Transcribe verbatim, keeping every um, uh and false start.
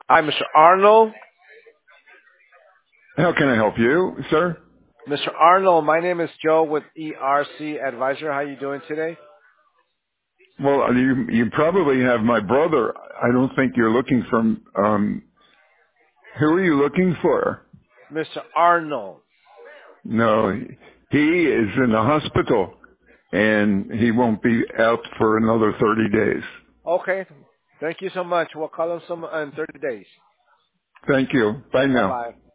Hi, Mister Arnold. How can I help you, sir? Mister Arnold, my name is Joe with E R C Advisor. How you doing today? Well, you you probably have my brother. I don't think you're looking for. Um, who are you looking for? Mister Arnold. No, he is in the hospital, and he won't be out for another thirty days. Okay. Thank you so much. We'll call him some in thirty days. Thank you. Bye Bye now. bye.